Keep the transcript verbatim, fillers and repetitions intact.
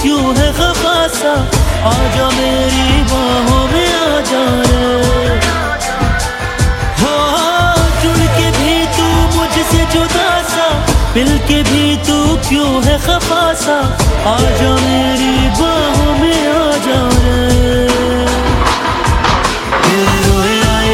क्यों है खफा सा, आजा मेरी बाहों में आजा रे। हो जुड़ के भी तू मुझसे जुदा सा, मिल के भी तू क्यों है खफा सा, आजा मेरी बाहों में आजा रे।